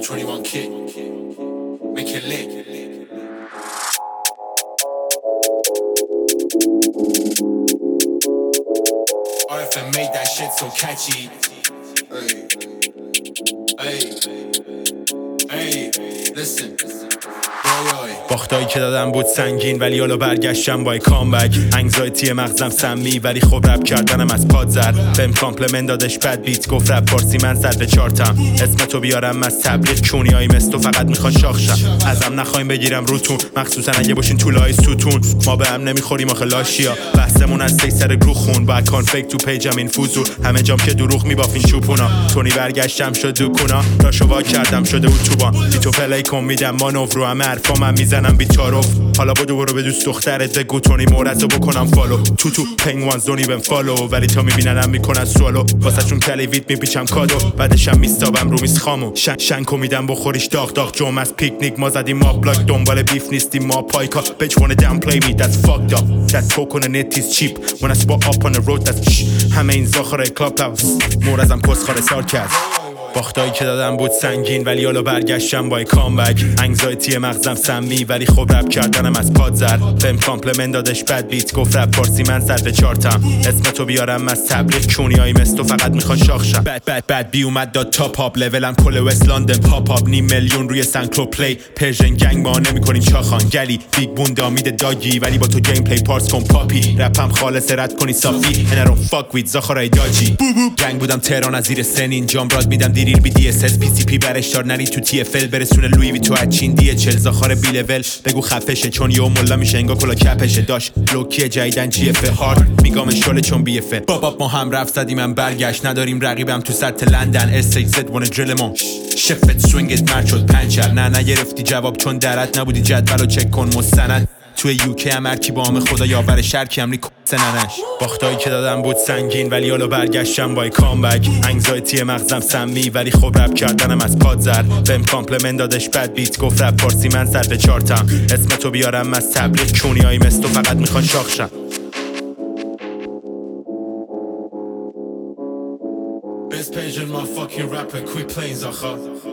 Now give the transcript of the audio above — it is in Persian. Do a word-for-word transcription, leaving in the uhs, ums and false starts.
twenty-one kid. Make it lit. R F M made that shit so catchy. Hey, hey, hey, listen. باختایی که دادم بود سنگین ولی حالا برگشتم با کامبک. انگزایتی مغزم سمی ولی خب رپ کردنم از پاد زد. بهم کامپلمنت دادش بد بیت گفت رپ فارسی من زد به چارتم. اسمتو بیارم از تبلیغ چونیایی مستو فقط میخوان شاخشم. ازم نخوایم بگیرم روتون مخصوصا اگه باشین طولای ستون. ما به هم نمیخوریم آخه لاشیا. بحثمون از سی سر گروه خون با کانفیک تو پیجم این فوزور. همه جام که دروغ میبافین چوپونا. تونی برگشتم شد دوکونا راشو وا کردم شده اتوبان. بیتو پلی کن میدم مانور رو همه حرفام میزنم بیچارف. حالا بدو برو به دوست دخترت بگو تونی مورزو بکنم فالو. تو تو پنگوان زونی بهم فالو ولی تا میبیننم میکنن سوالو. واسه چون کلیویت میپیچم کادو بعدشم میستابم رو میز خامو. شن شنکو میدم بخوریش داغ داغ. جوم از پیکنیک ما زدیم ما بلاک. دنبال بیف نیستیم ما پایکا. bitch wanna downplay me that's fucked up. that coconut is cheap when I spot up on the road that's همه این زاخره کلاب هاوس. مورزم کسخاره سار کرد. باختایی که دادم بود سنگین ولی حالا برگشتم با کامبک. انگزایتی مغزم سمی ولی خب رپ کردنم از پاد زد. بهم کامپلمنت دادش بد بیت گفت رپ فارسی من زد به چارتم. اسمتو بیارم از تبلیغ چونیایی مستو فقط میخوان شاخشم. بد بد بد بی اومد داد تاپ اپ. لولم کل وست لندن پاپ اپ. نیم میلیون روی سنکلو پلی. پرژن گنگ ما نمیکنیم چاخان گلی. بیگ بوندا میده داگی ولی با تو گیم پلی پارس کن پاپی. رپم خالص رد کنی صافی. and I don't fuck with زاخرای داجی. گنگ بودم تهران از زیر سنین جام راد میدم دیریر بی دی اس اس پی سی پی برش دار نری تو تی اف ال برسونه لوی وی تو اچین دی چل. زاخار بی لول بگو خفشه چون یو مولا میشه انگا کلا کپشه. داش لوکی جیدن جی اف هارد میگم شل چون بی اف بابا ما هم رفت زدیم من برگشت. نداریم رقیبم تو سطح لندن. اس ایکس زد وان درلمون شفت سوینگت مرد شد پنچر. نه نگرفتی جواب چون درت نبودی جدولو چک کن مستند. توی یوکی هم هرکی با هم خدا یاور شرکی هم ریکو سننش. باختایی که دادم بود سنگین ولی حالا برگشتم با کامبک. انگزایتی مغزم سمی ولی خب رپ کردنم از پاد زد. بهم کامپلمنت دادش بد بیت گفت رپ فارسی من زد به چارتم. اسمتو بیارم از تبلیغ چونیایی مستو فقط میخوان شاخشم. Best page in my fucking rapper quit playing زاخا.